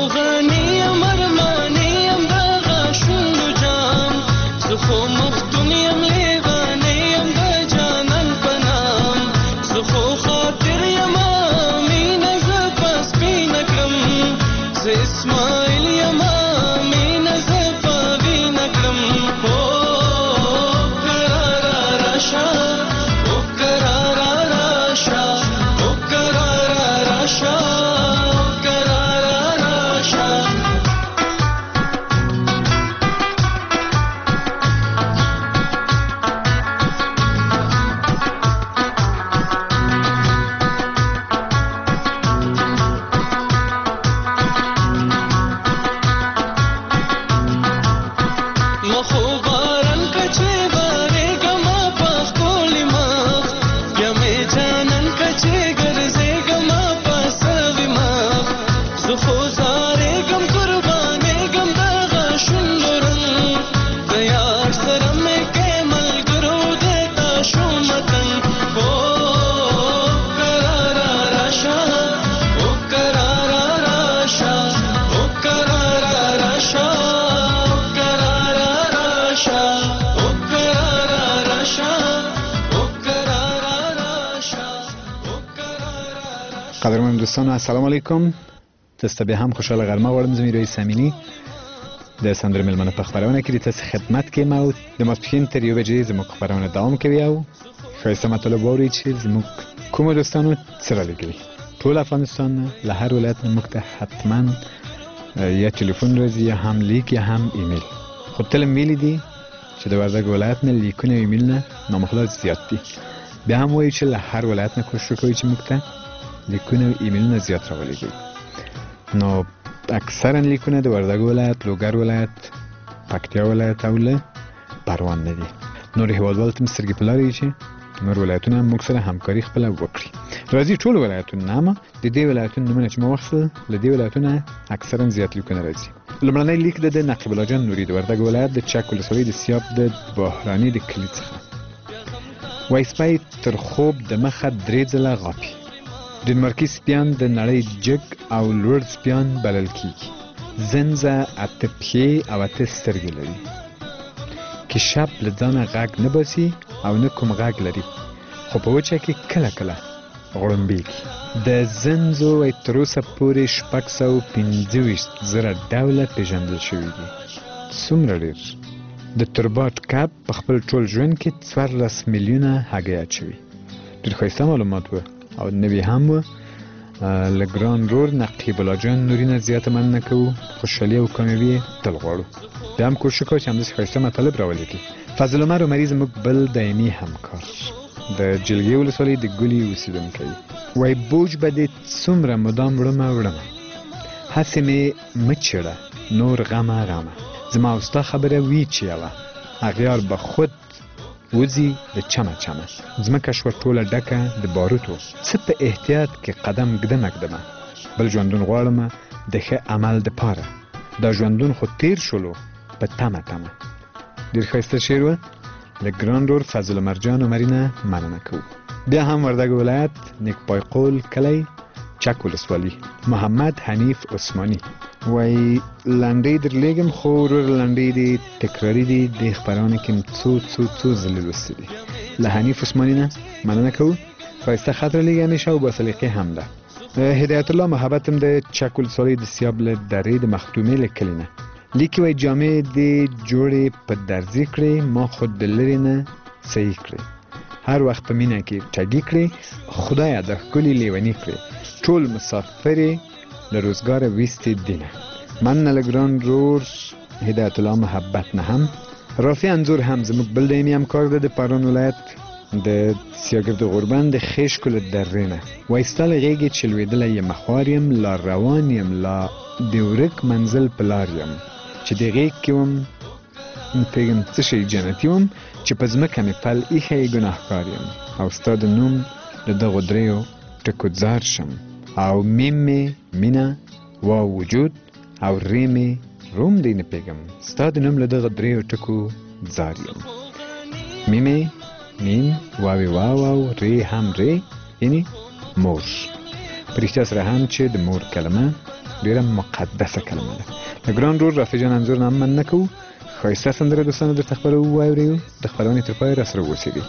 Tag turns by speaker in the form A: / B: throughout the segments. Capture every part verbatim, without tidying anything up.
A: قدرمن دوستان السلام علیکم. دسته به هم خوشحال غرمه وارم زمیروی سمینی د سندر ملمنه په خبرونه کې د تاسو خدمت کې مو د ماسپخین تر یو بجې زموږ خبرونه دوام کوي او ښایسته مطلب ووري چې زموږ کوم دوستانو سره لګوي. ټول افغانستان له هر ولایت موږ ته حتما یا ټلیفون راځي یا هم لیک یا هم ایمیل. خو تل میل دي چې د وردګ ولایت نه لیکونه ایمیل نه نامخلص زیات دي. بیا هم وایي چې له هر ولایت نه کوشش کوي چې موږ ته لیکونه او ایمیلونه زیات راولېږي. نو اکثرا لیکونه د وردګ ولایت، لوګر ولایت، پکتیا ولایت او له پروان نه دي. نور هیوادوال ته سترګې په لارې چې نور ولایتونه موږ سره همکاري خپله وکړي. راځي ټول ولایتونه نه، اما د دې ولایتونو نومونه چې مو واخیستل له دې ولایتونه اکثرا زیات لیکونه راځي. لومړنی لیک د نقیب الله جان نوري د وردګ ولایت د چک ولسوالۍ د سیاب د بهراني د کلي څخه. وایي سپی تر خوب د مخه درې ځله غاپي. ډنمارکي سپیان د نړۍ جګ او لوړ سپیان بلل کیږي. زنځه اته پښې او اته سترګې لري. کشپ له ځانه غږ نه باسي او نه کوم غږ لري، خو په وچه کې کله کله غړمبېږي. د زنځو وایي تر اوسه پورې شپږ سوه پنځه ویشت زره ډوله پېژندل شوي دي. څومره ډېر! د ترباټ کب په خپل ټول ژوند کې څوارلس میلیونه هګۍ اچوي. ډېر ښایسته معلومات وو او نوي هم وو. له ګران رور نقیب الله جان نوري نه زیاته مننه کوو. خوشحالي او کامیابي تل غواړو. بیا هم کوشش کوو چې همداسې ښایسته مطالب راولېږي. فضل عمر عمري زموږ بل دایمي همکار د جلګې ولسوالۍ د ګلي اوسېدونکی وایي بوج به دې څومره مدام وړمه وړمه، هسې مې مه چېړه نور غمه غمه. زما او ستا خبره وي چې یوه، اغیار به خود وځي د چمه چمه. ځمکه شوه ټوله ډکه د باروتو، څه په احتیاط کې قدم ږدمه ږدمه. بل ژوندون غواړمه د ښه عمل دپاره، دا ژوندون خو تیر شولو په تمه تمه. ډېر ښایسته شعر وه. له ګران رور فضل عمر جان عمري نه مننه کوو. بیا هم وردګ ولایت نیکپای قول کلی چک ولسوالي محمد حنیف عثماني وایي لنډۍ درلېږم خو ورور لنډۍ دي تکراري دي. دې خپرونه کې م څو څو څو ځلې لوستې دي. له حنیف عثماني نه مننه کوو. ښایسته خط رالیږي همیشه او باسلیقې هم ده. هدایت الله محبت هم د چک ولسوالۍ د سیاب له درې د مختومې له کلي نه لیکي. وایي جامې دې جوړې په درزي کړې، ما خود د لرې نه صحیح کړې. هر وخت په مینه کې ټګي کړې، خدایه د ښکلي لیوني کړې. ټول مسافرې له روزګاره ویستې دینه. مننه له ګران رور هدایت الله محبت نه هم. رافع انځور هم زموږ بل دایمي همکار ده د پارون ولایت د سیاګرد غوربند د خیشکو له درې نه. وایي ستا له غېږې چې لوېدلی یم خوار یم، لا روان یم لا د ورک منزل په لار یم. چې د غېږ کې وم پوهېږم څه شی جنتي وم، چې په ځمکه مې پل ایښی ګناهکار یم. او ستا د نوم له دغو دریو ټکو ځار شم. او میم مې مینه، واو وجود او ری مې روم دی نه پوهېږم. ستا د نوم له دغه دریو ټکو ځار یم. میم مې میم، واوې واو او ری هم ری، یعنې مور. په رښتیا سره هم چې د مور کلمه ډیره مقدسه کلمه ده. د ګران رور رافي جان انځور نه هم مننه کوو. ښایسته سندره دوستانو درته خپروو واورئ. د خپرونې تر پایه راسره اوسېږئ.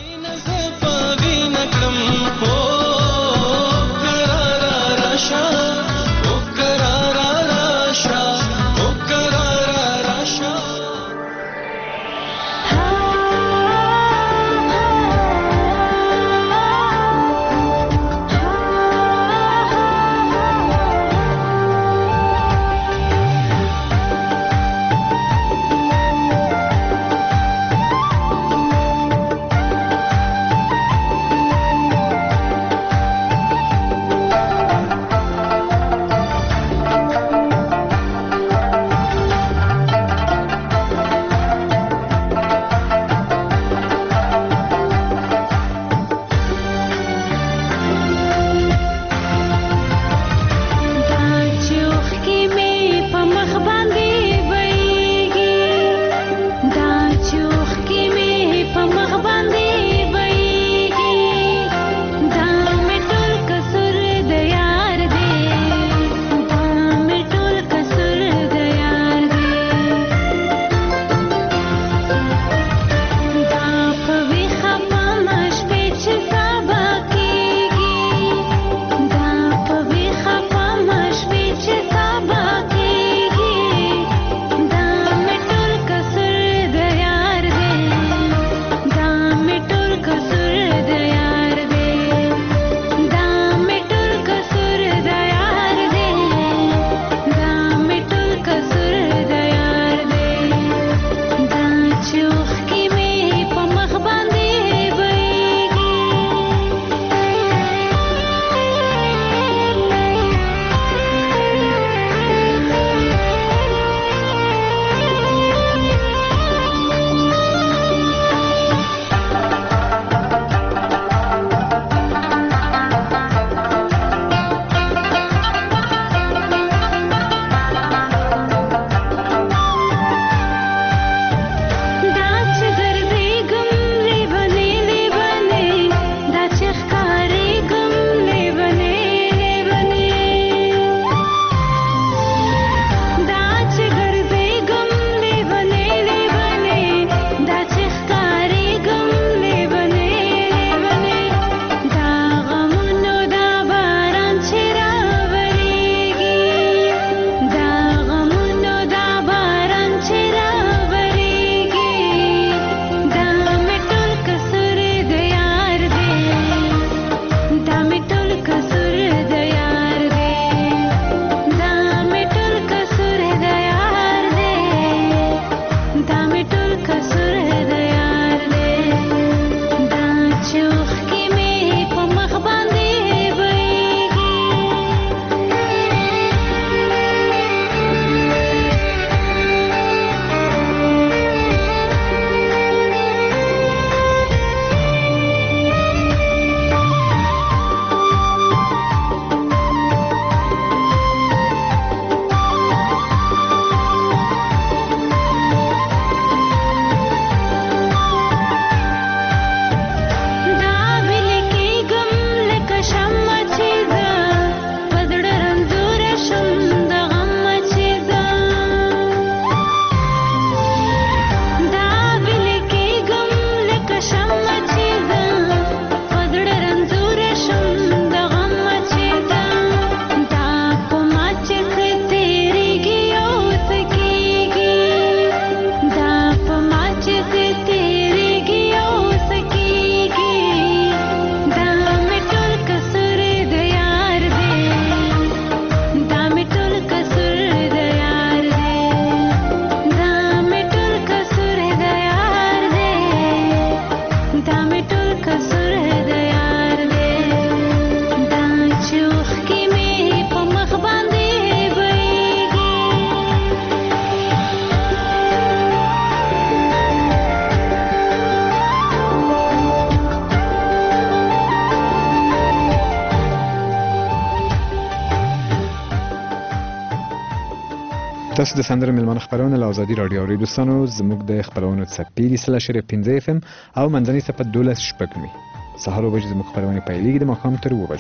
A: تاسو د سندره ملمنه خبرونه له ازادي رادیو اوري دوستانو زموږ د خبرونو څپې د سلاشر پنځه اف ام او منځنۍ صفه دولس شپږ مې سهار وبجې زموږ خبرونه پیلېږي د ماښام تر اوه بجو.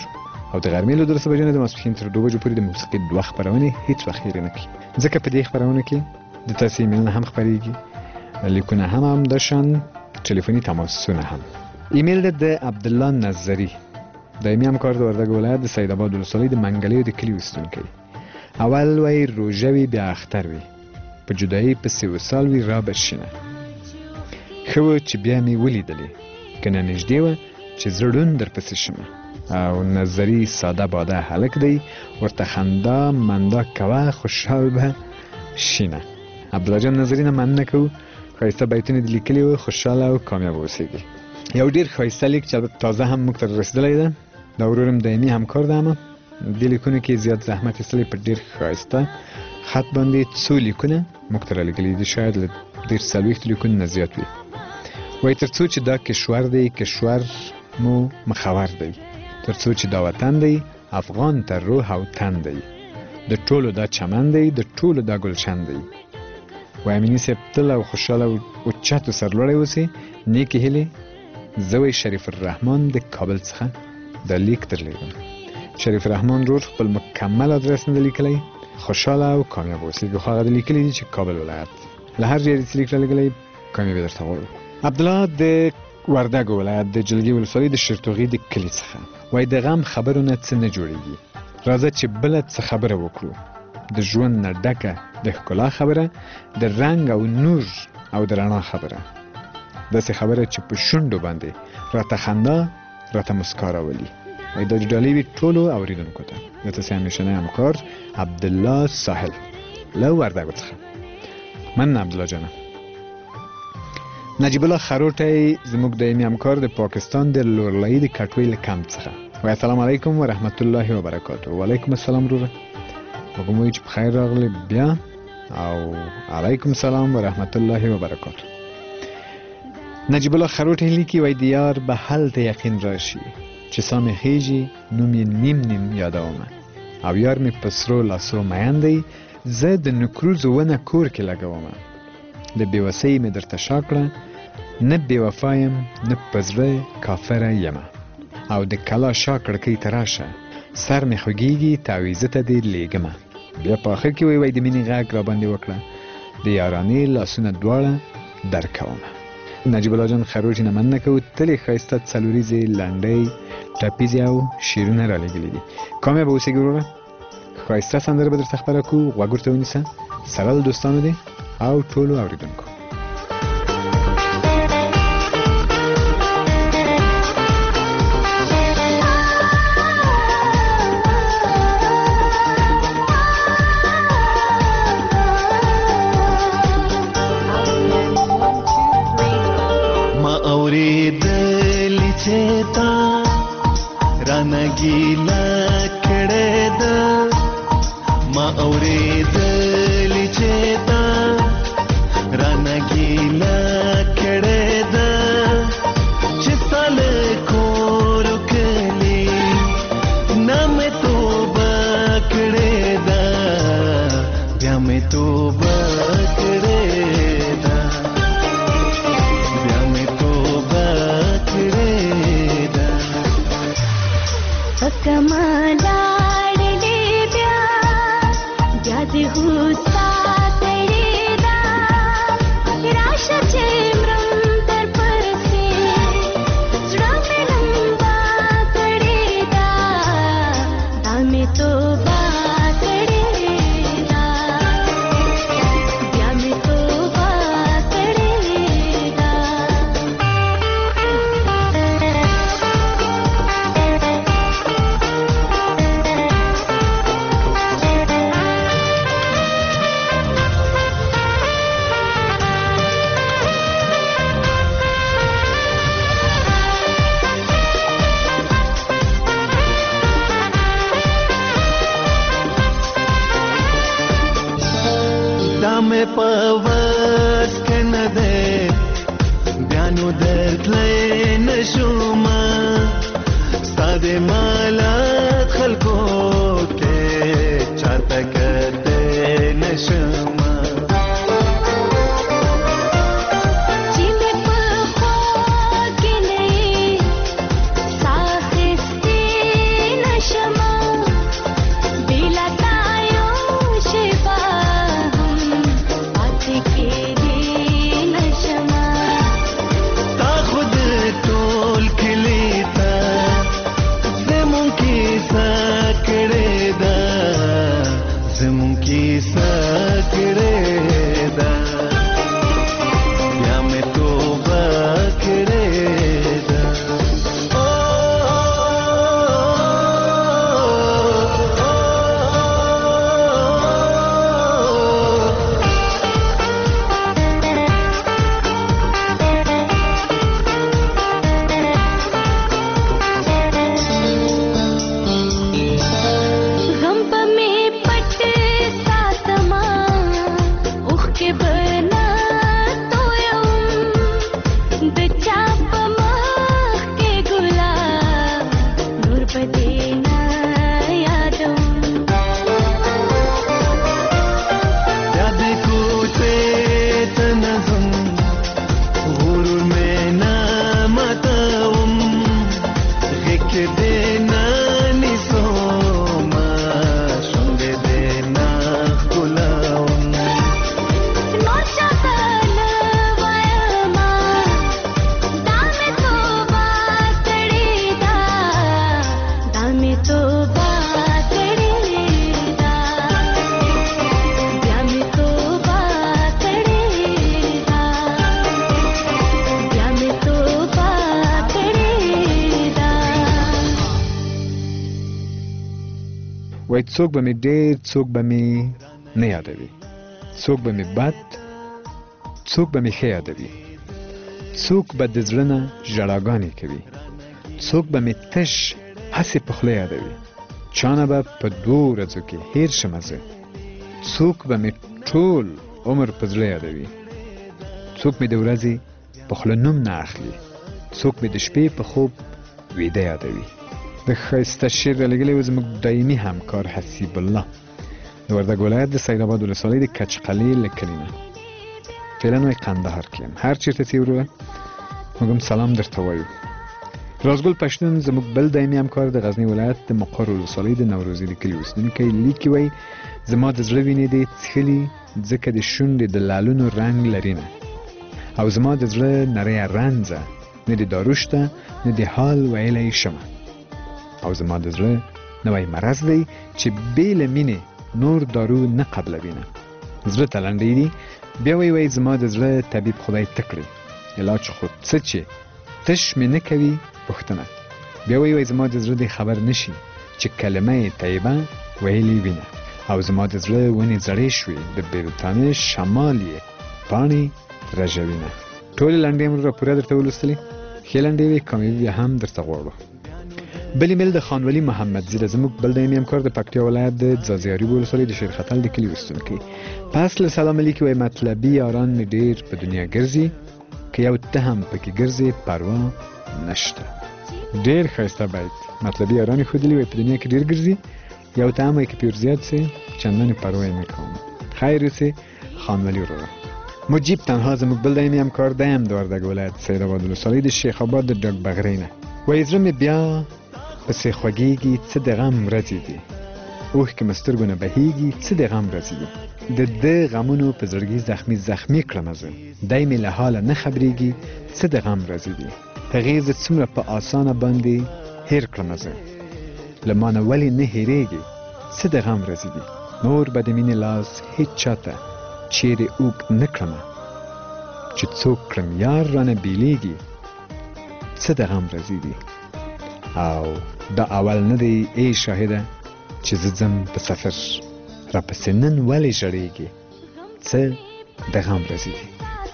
A: او د غرمې له دولسو بجو نه د ماسپښین تر دوه بجو پورې د موسیقي دوه خپرونې هیڅ وخت هېرې نه کړي، ځکه په دې خپرونه کې د تاسو ایمیلونه هم خپرېږي، لیکونه هم همداشان، ټلیفوني تماسونه هم. ایمیل د عبدالله نظري، دایمي همکار د وردګ ولایت د سید آباد ولسوالۍ د منګلیو د کلي اوسیدونکی. اول وی روژه وي بیا اختر وي، په جدایي پسې وصال وي را بشینه. ښه وه چې بیا مې ولیدلې، که نه نږدې وه چې زه ړوند درپسې شمه. او نظري ساده باده هلک دی، ورته خندا مندا کوه خوشحال به شینه. عبدالله جان نظري نه مننه کوو، ښایسته بیتونه دې لیکلي وو، خوشحاله او کامیاب اوسېږي. یو ډېر ښایسته لیک چې تازه هم موږ ته رسېدلی ده، دا ورورم دایمي همکار ده. اما دې لیکونو کې زیات زحمت ایستلی، په ډېر ښایسته خط باندې څو لیکونه موږ ته رالیږلي دي، شاید له ډېر څلوېښتو لیکونو نه زیات وي. وایي تر څو چې دا کشور دی، کشور مو مخور دی، تر څو چې دا وطن دی، افغان تر روح او تن دی، د ټولو دا چمن دی، د ټولو دا ګلشن دی. وایي امیني صاحب تل او خوشحاله او اوچت و سرلوړی اوسئ، نیکې هیلې. زه وایي شریف الرحمن د کابل څخه دا لیک درلیږم. شریف الرحمن رور خپل مکمل ادرس نه دی لیکلی، خوشحاله او کامیاب اوسېږي، خو هغه د لیکلي دي چې کابل ولایت. له هر ځایه چې لیک رالیږلی، کامیابي درته غواړو. عبدالله د وردګ ولایت د جلګې ولسوالۍ د شرتوغي د کلي څخه وایي د غم خبرو نه څه نه جوړېږي، راځه چې بله څه خبره وکړو، د ژوند نه ډکه د ښکلا خبره، د رنګ او نور او د رڼا خبره، داسې خبره چې په شونډو باندې راته خندا راته مسکا راولي. وایي دا ډالۍ وي ټولو اورېدونکو ته. د تاسې همیشنی همکار عبدالله ساحل له وردګو څخه. مننه عبدالله جانه. نجیب الله خروټی زموږ دایمي همکار د پاکستان د لورلایي د کټوۍ له کمپ څخه. وایي السلام علیکم ورحمت الله وبرکاته. وعلیکم السلام وروره، موږ وایو چې بخیر راغلی بیا، او علیکم السلام ورحمت الله وبرکاته. نجیب الله خروټی لیکي وایي د یار به هلته یقین راشي چې سا مې خیږي نوم یې نیم نیم یادومه، او یار مې په سرو لاسو مین دی، زه د نکروزو ونه کور کې لګومه، د بېوسۍ مې درته شا کړه، نه بېوفا یم نه په زړه کافره یمه، او د کلا شا کړکۍ ته راشه، سر مې خوږېږي تعویزه ته دې لیږمه. بیا په آخر کې وایي وایي د مینې غږ را باندې وکړه، د یارانې لاسونه دواړه درکومه. نجیب الله جان خروټي نه مننه کوو، تل یې ښایسته څلوریزې لنډۍ ټپیزې او شعرونه رالیږلي دي. کامیابه اوسېږي وروره، ښایسته سندره به درته خپره کړو، غوږ ورته ونیسه. سره له دوستانو دی او ټولو اوریدونکو.
B: ما اوریدلی چې تا رانه ګیله کړې ده، ما اوریدلی چې تا رانه ګیله کړې ده، چې ساله کور کلی نه مې توبه کړې ده، بیا مې توبه کړې ده، بیا مې توبه کړې ده.
C: کما لاړ دې بیا بیا دې هوسا کړې ده، راشه چې مرم در پسې زړه مې لمبا کړې ده، دا مې توبه کړې ده، بیا مې توبه کړې ده.
B: دا مې په وس کې نه دی، بیا نو درتلی نه شومه، ستا د مالت خلکو کې چاته کتی نه شمه.
C: چې مې په خوا کې نه یې ساه اخیستې نه شم،
A: څوک به مې ډېر څوک به مې نه یادوي، څوک به مې بد څوک به مې ښه یادوي، څوک به د زړه نه ژړاګانې کوي، څوک به مې تش هسې په خوله یادوي، چانه به په دوو ورځو کې هیر شمه زه، څوک به مې ټول عمر په زړه یادوي، څوک مې د ورځې په خوله نوم نه اخلي، څوک مې د شپې په خوب ویده یادوي. د ښایسته شعر رالیږلی و زموږ دایمي همکار حسیب الله د وردګ ولایت د سید آباد ولسوالۍ د کچقلې له کلي نه. فعلا وایي قندهار کې یم، هر چېرته چې وروه موږ هم سلام درته وایو. رازګل پښتون زموږ بل دایمي همکار د غزني ولایت د مقر ولسوالۍ د نوروزي د کلي اوسېدونکی لیکي وایي زما د زړه وینې دې څښلي ځکه د شونډې د لالونو رنګ لري نه، او زما د زړه نری رنځه نه د دارو شته نه د حال ویلی شمه، او زما د زړه نوی مرض دی چې بې له مینې نور دارو نه قبلوي نه. زړه ته لنډۍ دي بیا وایي وایي زما د زړه طبیب خدای ته کړي علاج خو څه چې تش مې نه کوي پوښتنه، بیا وایي وایي زما د زړه دې خبر نشي چې کلمه طیبه ویلې وینه، او زما د زړه ونې زړې شوې د بریتانیا شمال یې پاڼې رژوینه. ټولې لنډۍ مو راپوره درته ولوستلې، ښې لنډۍ وې کامې بیا هم درته غواړو. بل ایمیل د خانولي محمد زیره زموږ بل دایمي همکار د پکتیا ولایت د ځاځیاري ولسوالۍ د شیر خطل د کلي اوسېدونکی. پس له سلام لیکي وایي مطلبي یاران مې ډېر په دنیا ګرځي، که یو ته هم پکې ګرځې پروا نشته. ډېر ښایسته بیت. مطلبي یاران یې ښودلي وایي په دنیا کې ډېر ګرځي، یو ته هم وایي که پې ورزیات سې چندانې پروا یې نه کوم. خیر اوسې خانولي وروره. مجیب تنها زموږ بل دایمي همکار دی هم د وردګ ولایت سید آباد ولسوالۍ د شیخ آباد د ډاک بغرۍ نه. وایي زړه مې بیا پسې خوږېږي څه د غم ورځې دي، اوښکې مې سترګو نه بهېږي څه د غم ورځې دي، د ده غمونو په زړګي زخمي زخمي کړمه زه، دی مې له حاله نه خبرېږي څه د غم ورځې دي، هغې زه څومره په اسانه باندې هېر کړمه زه، له ما نه ولې نه هېرېږي څه د غم ورځې دي، نور به د مینې لاس هېڅ چاته چیرې اوږد نه کړمه، چې څوک کړم یار رانه بېلېږي څه د غم ورځې دي. او دا اول نه دی ای شاهده چې زه ځم په سفر راپسې نن ولې ژړېږي څه د غم ورځې دي.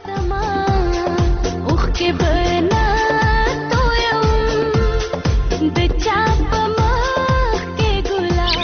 C: اوښکې به نه تویم د چا په مخ کې ګلاب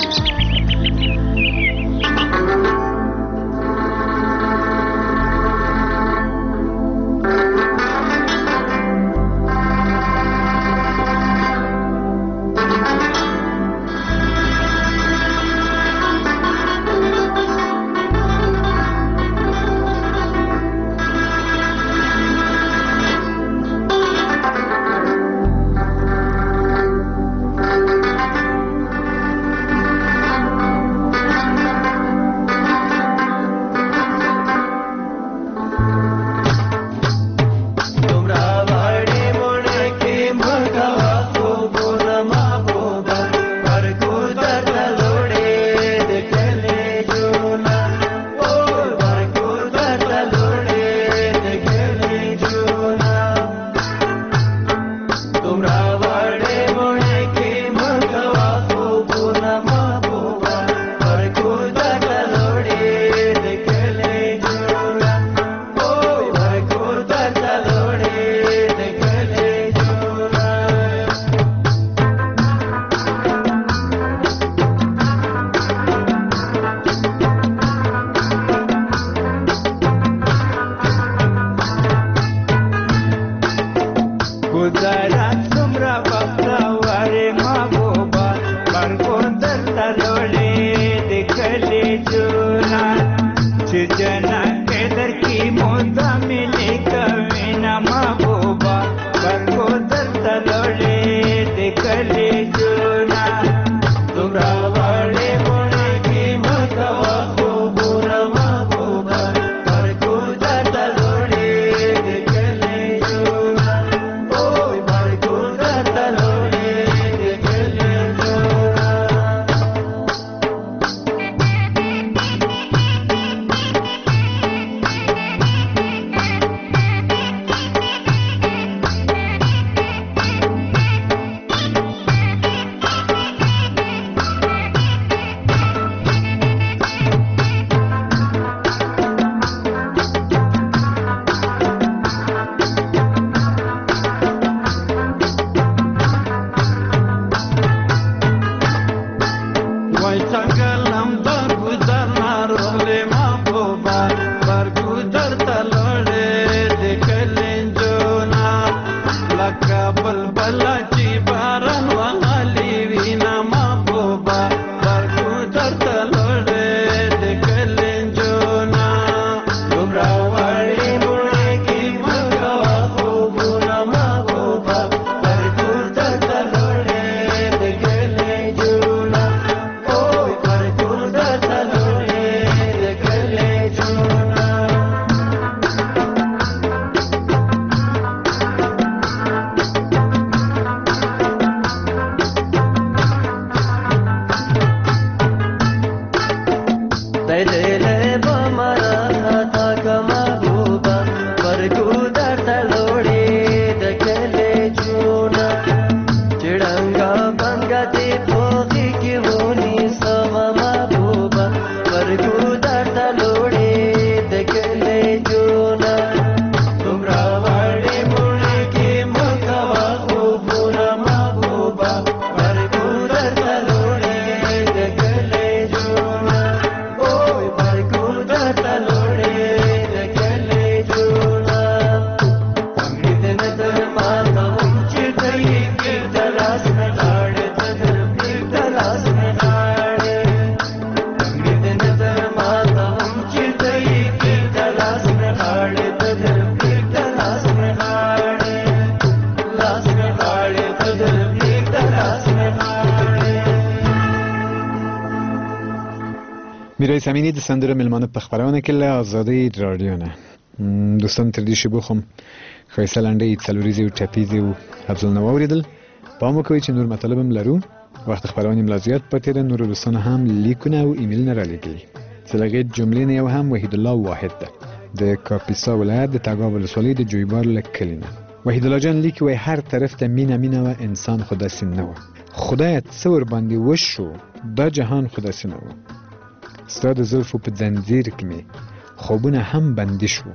A: میرایس امینی د سندره ملمانه په خبرونه کې له آزادۍ رادیو نه. م، دوستان تر دې شیبو خو ښایسته لنډۍ څلوریزې او ټپیزې او افضلونه واورېدل. پام وکړئ چې نور مطالب هم لرو. وخت خبرونه ملا زیات پاتې ده. نورو دوستانو هم لیکونه او ایمیلونه رالیږلي. چې له هغې جملې نه یو هم وحید الله واحد ده د کاپیسا ولایت د تګاب ولسوالۍ د جویبار له کلي نه. وحید الله جان لیکي وایي هر طرف ته مینه مینه وه، انسان خو داسې نه وه. خدایه څه ورباندې وشو، دا جهان خو داسې نه وه. ستا د زلفو په ځنځیر کې مې خوبونه هم بندي شو.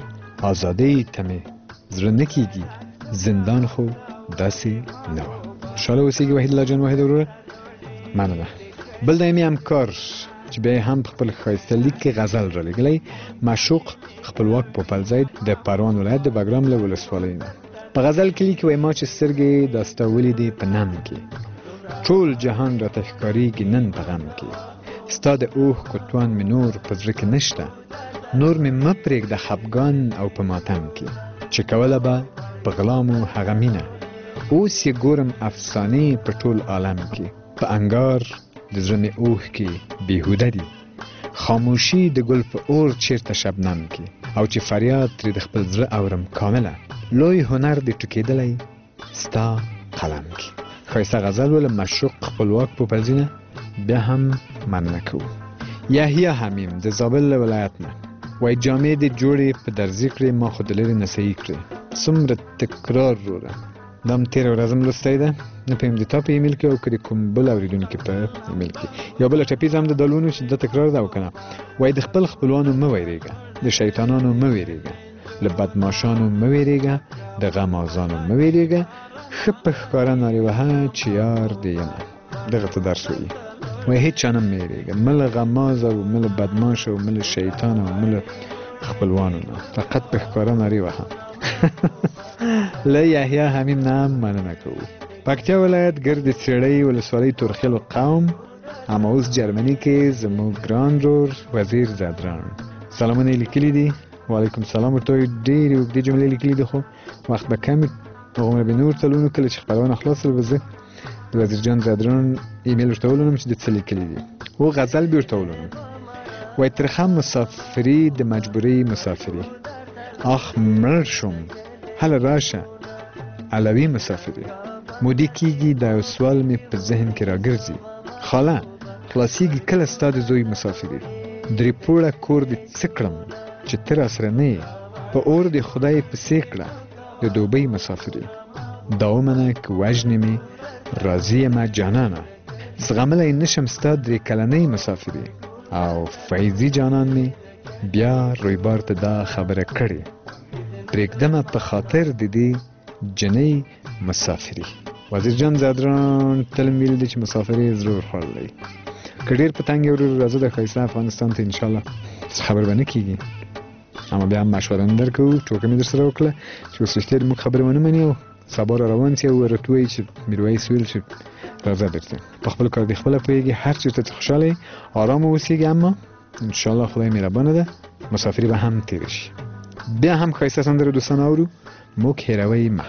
A: ازادۍ ته مې زړه نه کېږي، زندان خو داسې نه وه. خوشحاله اوسېږي وحید الله جان واحد وروره، مننه. بل دایمي همکار چې بیا یې هم په خپل ښایسته لیک کې غزل رالیږلی، معشوق خپلواک پوپلزی د پروان ولایت د بګرام له ولسوالۍ نه. په غزل کې لیکي وایي ما چې سترګې دا ستا ولیدې په نم کې، ټول جهان راته ښکارېږي نن په غم کې. ستا د اوښکو توان مې نور په زړه کې نشته، نور مې مه پرېږده خفګان او په ماتم کې. چې کوله به په غلامو هغه مینه، اوس یې ګورم افسانې په ټول عالم کې. په انګار د زړه مې اوښکې بېهوده دي، خاموشي د ګل په اور چیرته شبنم کې. او چې فریاد ترې د خپل زړه اورم کامله، لوی هنر دې ټوکېدلی ستا قلم کې. ښایسته غزل ول معشوق خپلواک پوپلزي نه بیا هم مننه کوو. یحیی حمیم د زابل له ولایت نه وایي جامې دې جوړې په درزي کړې، ما خو د لرې نه صحیح کړې. څومره تکرار وروره، دا هم تېره ورځ هم لوستی ده، نه پوهېږم د تا په ایمیل کې او که د کوم بل اورېدونکي په ایمیل کې. یو بله ټپیزه هم د دا لولو چې دا تکرار ده او که نه. وایي د خپل خپلوانو مه ویرېږه، د شیطانانو مه ویرېږه، له بدماشانو مه ویرېږه، د غمازانو مه ویرېږه، ښه په ښکاره نارې وهه چې یار دې یمه. دغه ته درس وایي. وایي هېڅ چا نه مه ویرېږه، مه له غماز او مه له بدماش او مه له شیطان او مه له خپلوانو نه، فقط په ښکاره نارې وهه. له یحیی حمیم نه هم مننه کوو. پکتیا ولایت ګرد څېړۍ ولسوالۍ تورخیل قوم اما اوس جرمني کې زموږ ګران رور وزیر زدران سلامونه یې لیکلي دي. وعلیکم سلام. ورته وایي ډېرې اوږدې جملې لیکلي دي، خو وخت به کم وي. هغومره به نه ورته لولو. کله چې خپرونه خلاصه به زه د وزیر جان زدران ایمیل ورته ولولم چې د څه لیکلي دي. او غزل به ورته ولولم. وایي ترخه مسافري د مجبورۍ مسافري، آخ مړ شوم هله راشه علوي مسافري. مودې کېږي دا یو سوال مې په ذهن کې راګرځي، خاله خلاصېږي کله ستا د زوی مسافري. درې پوړه کور دې څه کړم چې ته راسره نه یې، په اور دې خدای پسې کړه د دوبۍ مسافري. دا ومنه که وژنې مې راضي یمه جانانه، زغملی نشم ستا درې کلنۍ مسافري. او فیضي جانان مې بیا رویبار ته دا خبره کړې، پرېږدمه په خاطر د دې جنۍ مسافري. وزیر جان زدران تل ویل دي چې مسافري زړه ورخوړلی. که ډېر په تنګ یې ورور راځه د ښایسته افغانستان ته انشاءالله څه خبر به نه کېږي، اما بیا هم مشوره نه در کوو. ټوکه مې در سره وکړه چې اوس رښتیا د موږ خبرې ونه مني او سبا را روان سي او ورته ووایي چې میرویس ویل چې راځه بېرته په خپل کار دې خپله پوهېږي، هر چېرته چې خوشحاله یې ارامه اوسېږي، اما انشاءالله خدای مهربانه ده مسافري به هم تېره شي. بیا هم ښایسته سندره دوستان اورو، موږ هېروئ مه.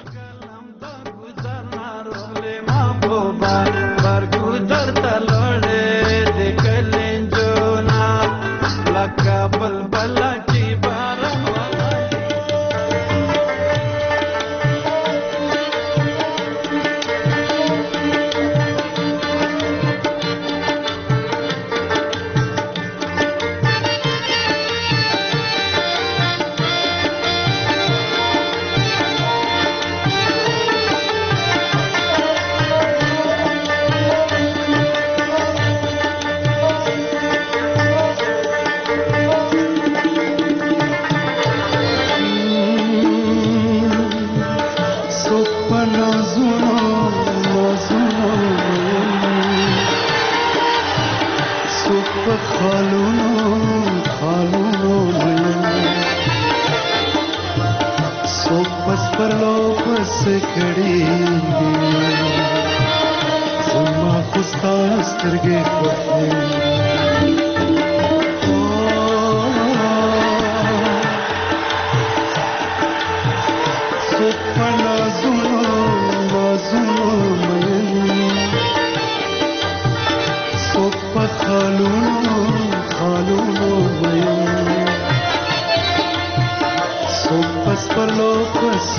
B: خالونو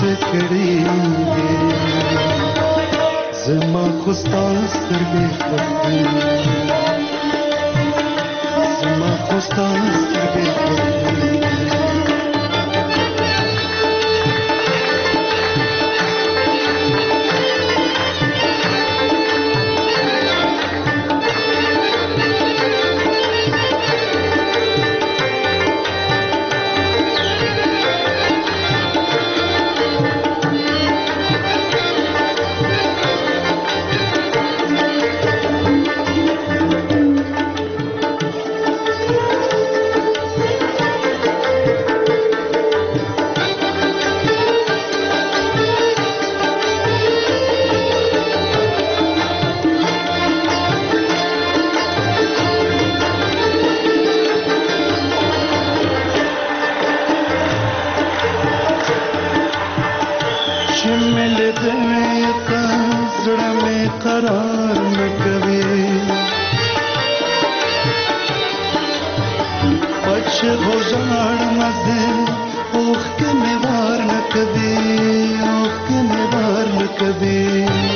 B: کړي زما خو ستا سترګې خوښې زما خو ستا سترګې خوښې قرار نه کوي پچ غوژاړ مزه اوخ کې مې وار نه کوي اوخ کې مې وار نه کوي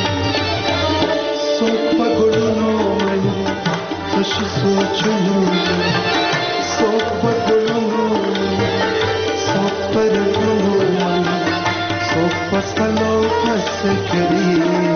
B: څوک په ګلونو مې خوش سوچونو څوک په ګلونو څوک په رنګونو څوک په سلو پس کړي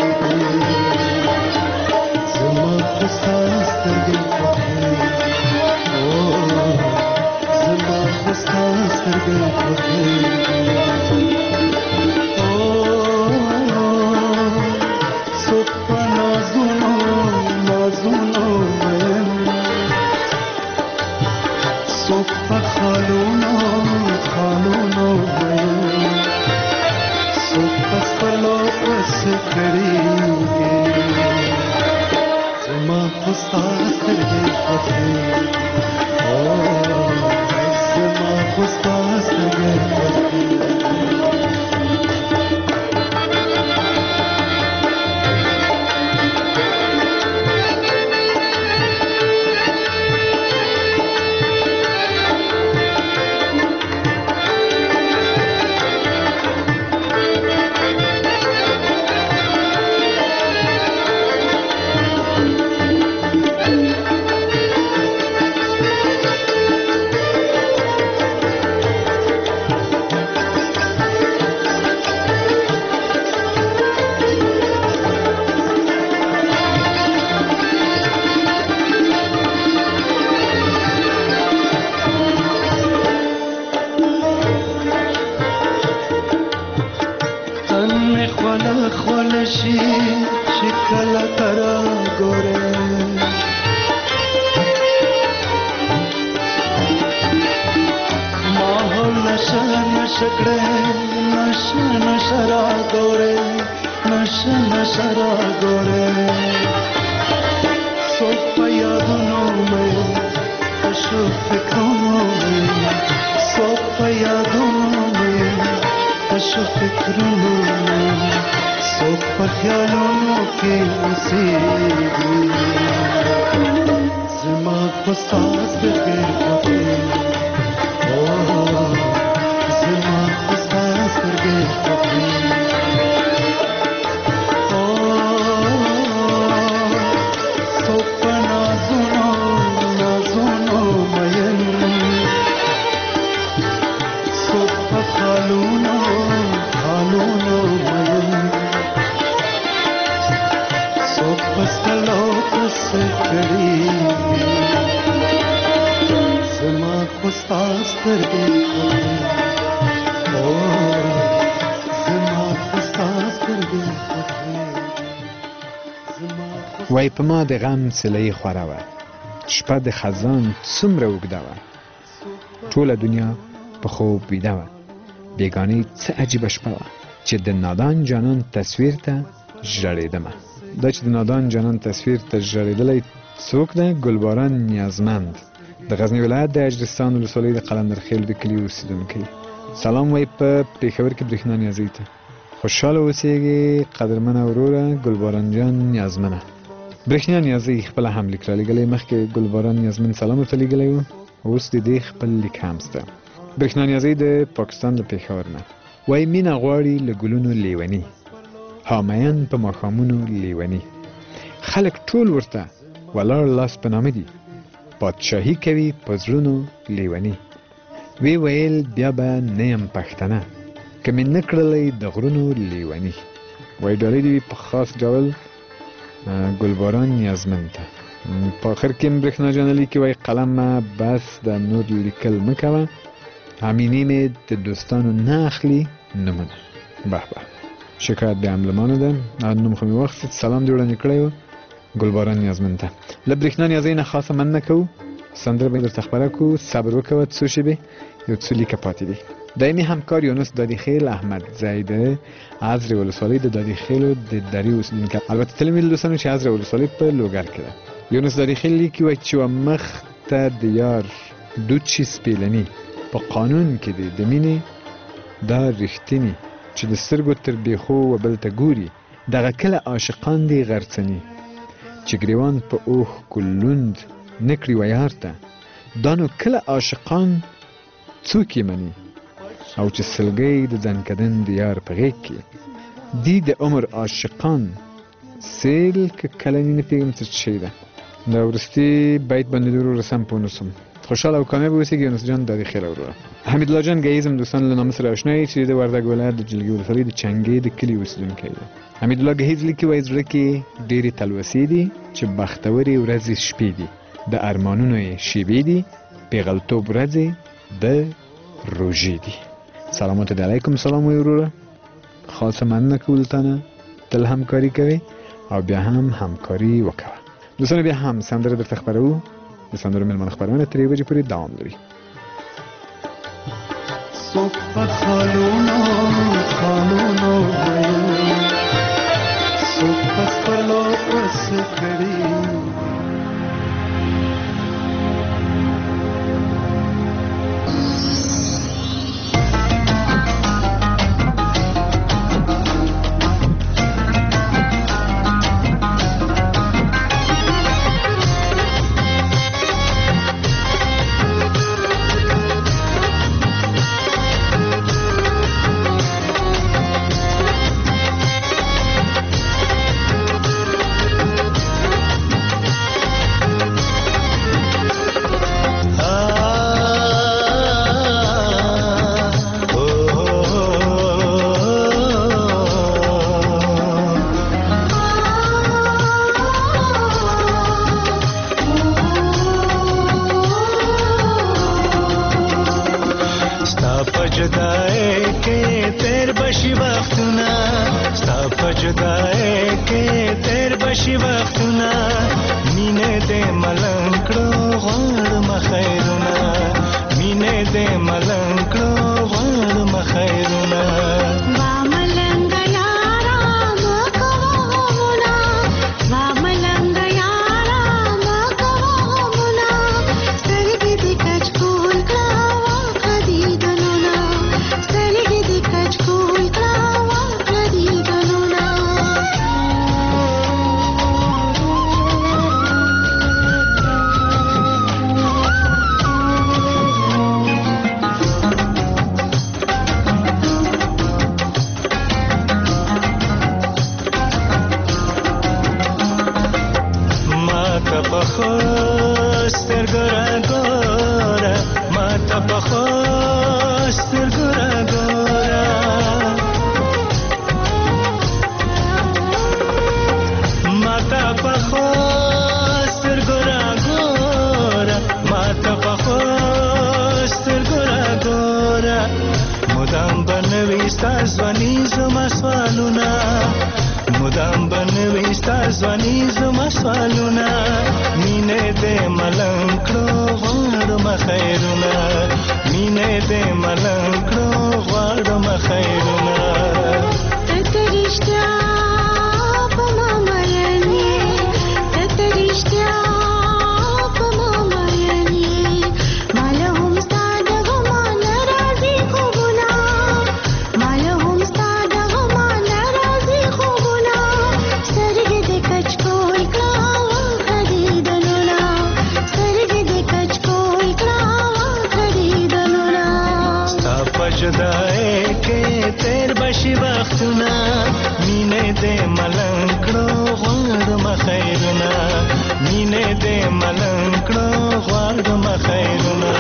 A: وای په ما د غم سلې خوره وه شپه د خزان څومره اوږده وه ټوله دنیا په خوب ویده وه بېګانۍ څه عجیبه شپه وه چې د نادان جانان تصویر ته ژړېدمه دا چې د نادان جانان تصویر ته ژړېدلی څوک ده ګلباران نیازمند د غزني ولایت د اجرستان ولسوالۍ د قلندرخېل د کلي اوسېدونکی سلام وای په پېښور کې برېښنا نیازۍ ته خوشحاله اوسېږي قدرمنه وروره ګلباران جان نیازمنه برېښنا نیازۍ خپله هم لیک رالیږلی مخکې ګلباران نیازمن سلام ورته لیږلی و اوس د دې خپل لیک هم شته برېښنا نیازۍ د پاکستان له پېښور نه وای مینه غواړي له ګلونو لیونی، حامیان په ماښامونو لیونی. خلک ټول ورته ولاړ لاس په نامه دي، پادشاهي کوي په زړونو لیونی. وی ویل بیا به نه یم پښتنه، که مې نه کړلی د غرونو لیونی. وای ډالۍ دې وي په خاص ډول ګلباران نیازمند ته. په آخر کې برېښنا جان لیکي وای قلمه بس د نور لیکل مه کوه، همینې مې د دوستانو نه اخلي نومونه. به به شکایت بیا هم له ما نه ده، نوم خو مې واخیست، سلام دې وړاندې کړی و ګلباران نیازمند ته. له برېښنا نیازۍ نه خاصه مننه کوو، سندره به درته خپره کړو، صبر وکوه څو شېبې، یو څو لیکه پاتې دي. دایمي همکار یونس دادیخیل احمد زیده عزر ولسوالۍ د دادیخیلو د درې اوسېدونکی، البته تللی مې دوستانو چې عزر ولسوالۍ په لوګر کې ده. یونس دادیخیل لیکي وایي چې مخ ته د یار دود شي سپېلني، په قانون کې دی د مینې دا رښتیني، چې د سترګو تر بیخو و بل ته ګوري، دغه کله عاشقان دی غرڅني، چې ګریوان په اوښ کلوند نکړي و یار ته، دا نو کله عاشقان څوک یې مني، او چې سلګۍ د ځنکدن د یار په غېږ کې دی د عمر عاشقان سیل که کلنی نه پوهېږم څه شی ده. دا وروستي بیت باندې د وروره سم پوه نه سوم. خوشحاله او کامیاب اوسېږي یونس جان دادیخیل وروره. حمیدالله جان ګهیزم دوستان له نامه سره اشنا یې چې د وردګ ولایت د جلګې ولسوالۍ د چنګې د کلي اوسېدونکی دی. حمیدالله ګهیز لیکي وایي زړه کې ډېرې تلوسې دي چې بختورې ورځې شپې دي، د ارمانونو یې شیبې دي، پېغلتوب ورځې د روژې دي. سلامات دی علیکم. سلام وی وروره، خاصه مننه کوو تا نه، تل همکاري کوي او بیا هم همکاري وکوه. دوستانو بیا هم سندره درته خپروو، د سندرو مېلمانه خپرونه تر یوې بجې پورې دوام لري.
B: څوک په خالونو خالونو ویل، څوک په خپلو وس کړي، جدای کې تیر بشي وختونه مینه دې ملنګ کړو غواړم خیرونه مینه دې ملنګ کړو غواړم خیرونه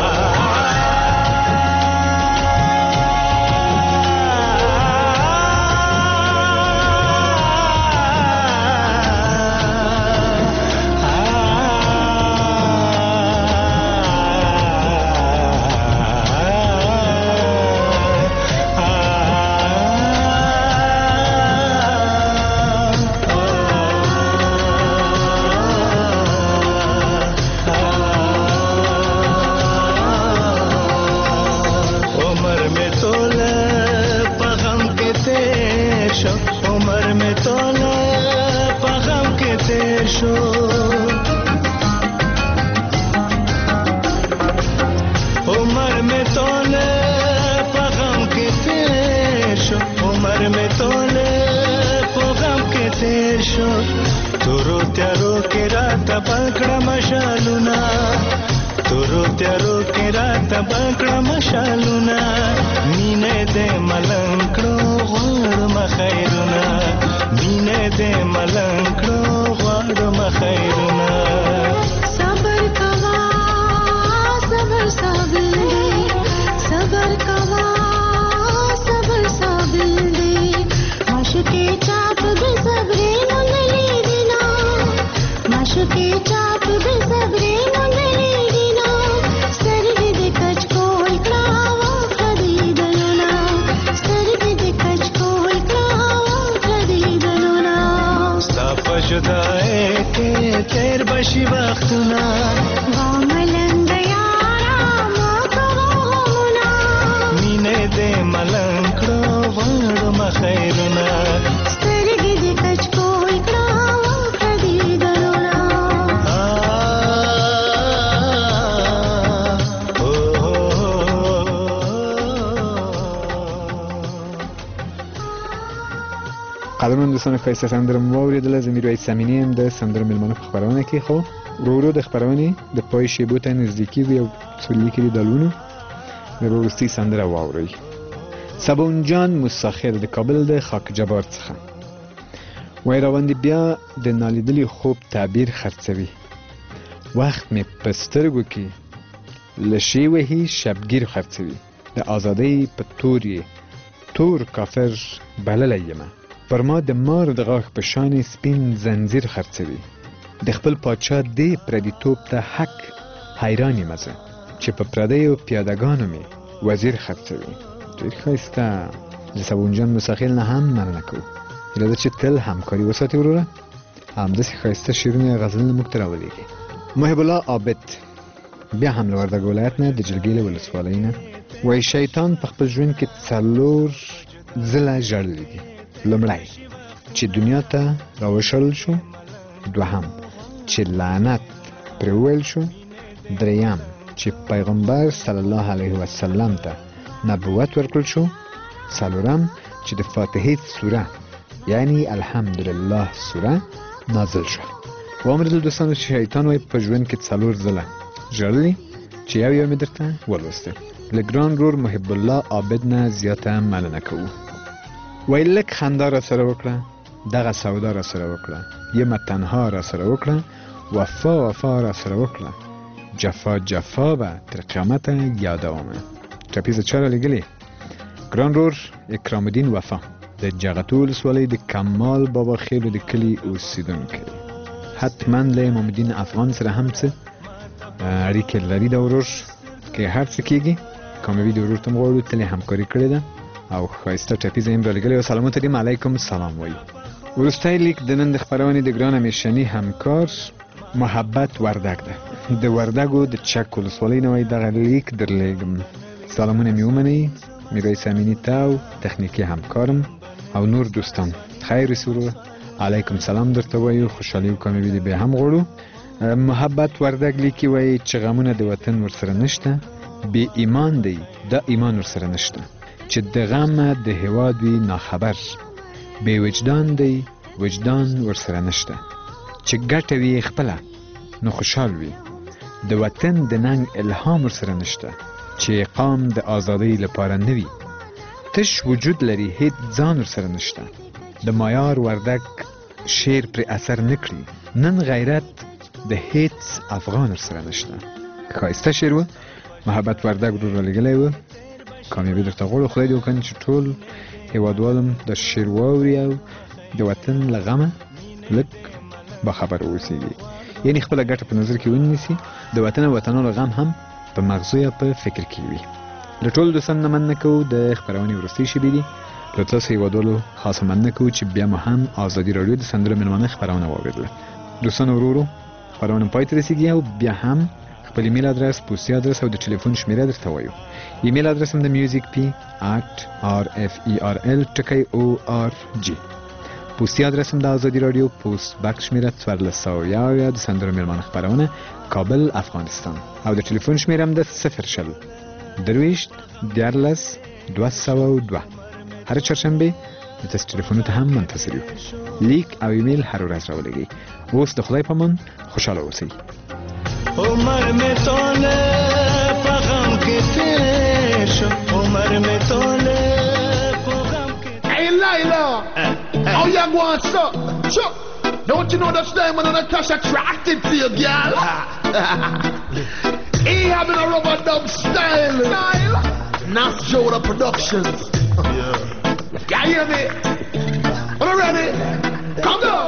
B: پکړه مشالونه تورو تیارو کې راته پکړه مشالونه مینه دې ملنګ کړو غواړم خیرونه مینه دې ملنګ کړو غواړم خیرونه
C: صبر کوا صبر صبر صبر کوا صبر صبر مشکې چاپ دې صبرې مونږ لیدنا مشکې چاپ دې صبرې مونږ لیدنا سترګې دې کچ کول کړاو خدیدلونه سترګې دې کچ کول کړاو خدیدلونه
B: ستا په جدای کې تیر بشي وختونه
C: ملنګ یارا ما کوونه
B: مینه دې ملنګ کړو غواړم خیرونه
C: سترګې دې کچ کول کړاو خدیدلونه
A: قدرمن دوستان ښایسته سندره مو واورېدله زه میرویس امیني یم د سندرو مېلمنو په خپرونه کې خو ورو ورو د خپرونې د پای شیبو ته نږدې کېږو یو څو لیکلي دالونو د وروستۍ سندره واورئ سبون جان مسافر د کابل د خاک جبار څخه وایي راوندې بیا د نالیدلي خوب تعبیر خرڅوي وخت مې په سترګو کې لشې وهي شبګیر خرڅوي د ازادۍ په تور یې تور کافر بللی یمه پر ما د مار د غاښ په شانې سپین زنځیر خرڅوي د خپل پاچا دې پردیتوب ته حق حیران یم زه چې په پردیو پیادګانو مې وزیر خرڅوي ډېر ښایسته د سبونجان مساخیل نه هم مننه کوو هیله ده چې تل همکاري وساتي وروره همداسې ښایسته شعرونه یا غزلونه موږ ته راولېږي محب الله عابد بیا هم له وردګ ولایت نه د جلګې له ولسوالۍ نه وایي شیطان په خپل ژوند کې څلور ځله ژړلی دي لومړی چې دنیا ته راوشړل شو دوهم چې لعنت پرې وویل شو دریم چې پیغمبر صلی الله علیه وسلم ته نبوت ورکړل شو څلورم چې د فاتحې سوره یعنی الحمدلله سوره نازل شو واوریدل دوستانو چې شیطان وایي په ژوند کې څلور ځله ژړلی چې یو یو مې درته ولوسته له ګران رور محب الله عابد نه زیاته مننه کوو وایي لږ خندا را سره وکړه دغه سودا را سره وکړه یمه تنها را سره وکړه وفا وفا را سره وکړه جفا جفا به تر قیامته یادومه ټپیزه چا رالیږلې ګران رور اکرام الدین وفا د جغتو ولسوالۍ د کمال بابا خیلو د کلي اوسیدونکی حتما له امام الدین افغان سره هم څه اړیکې لري د ورور کې هر څه کېږي کامیابي د ورور ته م غواړو تل یې همکاري کړې ده او ښایسته ټپیزه یې هم رالیږلې او سلامونه دیم علیکم سلام وایي وروستی لیک د نن د خپرونې د ګران همیشني همکار محبت وردګ ده د وردګو د چک ولسوالۍ نه وایي دغه لیک درلیږم سلامونه مې ومنئ میرویس امیني ته او تخنیکي همکارم او نور دوستان خیر رسولو علیکم سلام درته وایو خوشحالي او کامیابي دې بیا هم غواړو محبت وردګ لیکي وایي چې غمونه د وطن ورسره نشته بې ایمان دی دا ایمان ورسره نشته چې د غمه د هیواد وي ناخبر بې وجدان دی وجدان ورسره نشته چې ګټه وي خپله نو خوشحال وي د وطن د ننګ الهام ورسره نشته چې قام د آزادۍ لپاره نه وي تش وجود لري هیڅ ځان ورسره نشته. د مایار وردک شعر پر اثر نکړي. نن غیرت د هیڅ افغان سره نشته. ښایسته شعر و. محبت وردک رو را لګلی و. کامیابي درته غواړو. خدای دې وکړي چې ټول هیوادوالم د شعر واوري او د وطن له غمه لږ باخبره اوسېږي. یعنې خپله ګټه په نظر کې ونیسي. د وطن او وطنانو غم هم په مغزو یا په فکر کې وي. له ټولو دوستانو نه مننه کوو. د خپرونې وروستۍ شېبې دي. له تاسو هیوادوالو خاصه مننه کوو چې بیا مو هم ازادي راډیو د سندرو مېلمانه خپرونه واورېدله. دوستانو ورو ورو خپرونه پای ته رسېږي او بیا هم خپل ایمیل ادرس، پوسټي ادرس او د ټلیفون شمیره درته وایو. ایمیل ادرس هم د میوزیک پی ات آر اف ای آر ال ټکی او آر جی. پوسټي ادرس هم د ازادي راډیو پوسټ بکس شمیره څوارلس سوه یو اویا د سندرو مېلمانه خپرونه کابل افغانستان او د ټلیفون شمیره هم د صفر شل درویشت دیارلس دوه سوه دوه. هر چهارشنبه د تاسو ټلیفونو ته هم منتظر یو. لیک او ایمیل هر ورځ راولېږئ. اوس د خدای په امان خوشحاله اوسئ.
B: عمر میں تولے پیغام کے پیش عمر میں تولے پیغام کے.
D: Hey Lila, how you going, sir? Sure. Don't you know that's Diamond and Natasha attracted to you, girl? He having a rubber dub style. Style. Nas Joda Productions. Yeah. Can you hear me? Are you ready? Come on.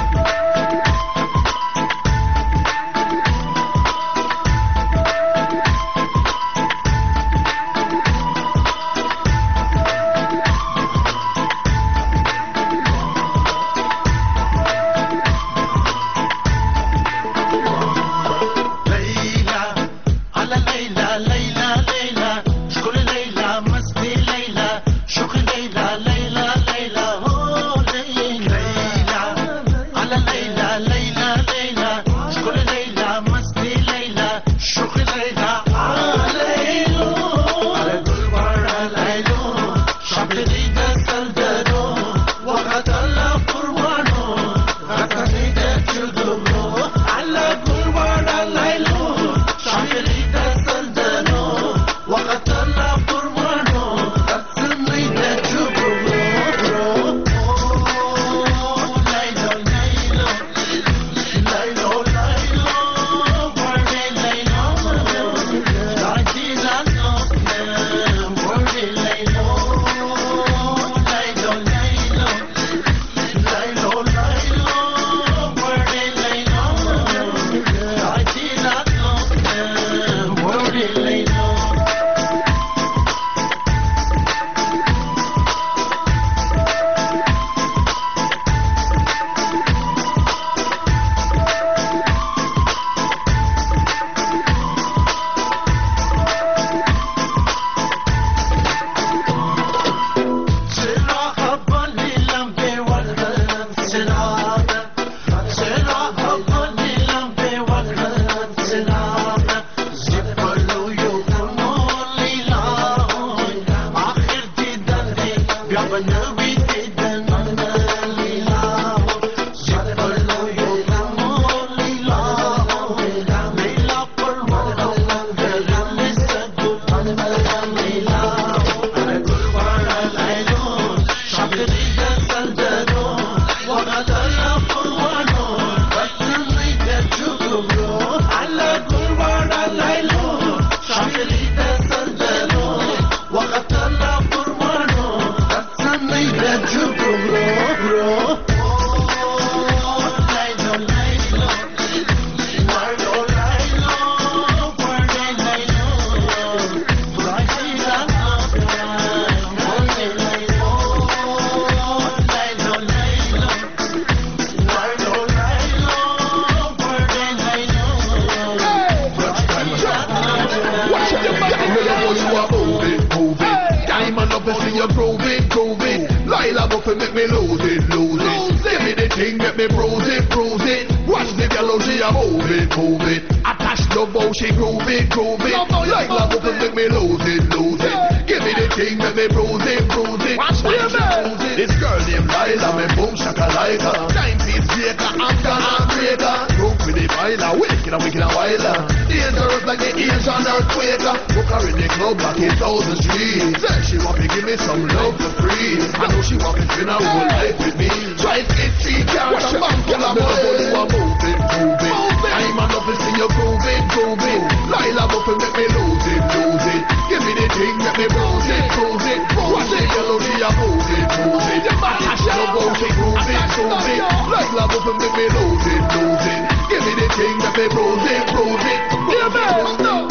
E: This girl named Lila, me boom shakalaka. Time piece breaker, I'm gonna break her. Group with the Lila, with
D: wicked and wicked and wilder. Dangerous like the Asian earthquake. Book her in the club back in Thousand Street. Said she want to give me some love for free. I know she want to spend her whole life with me. Try to get three cars and bank full of money. You are moving, moving. I'm enough to see you grooving, grooving. Lila Buffy make me lose it, lose it. Give me the thing, make me bruise it, bruise it. Watch the yellow, she a move it, move it. She no go to groove it, groove it. Lila Buffy make me lose it, lose it. Give me the thing, make me bruise it, bruise it. Yeah, man, no.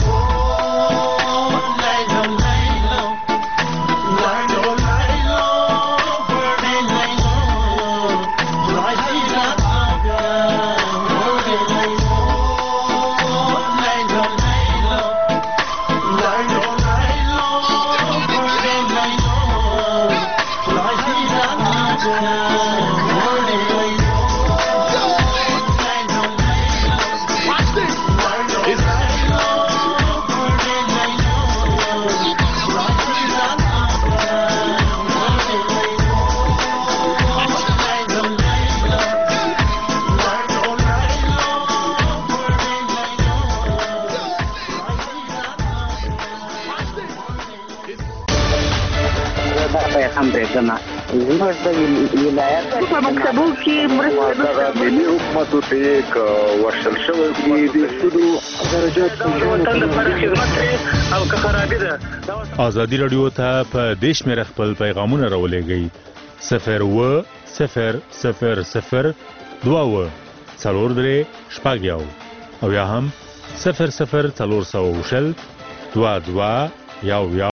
E: کنا زموږ د ولایت په مکتبو کې مرسته ملي حکومت ته یک ورشل شوی دی د سودو درجات په خدمت او که خرابې ده.
F: ازادي رادیو ته په دیش مې خپل پیغامونه راولېږئ صفر و صفر صفر صفر دوه و څلور درې شپږ یو او یا هم صفر صفر څلور سوه شل دوه دوه یو یو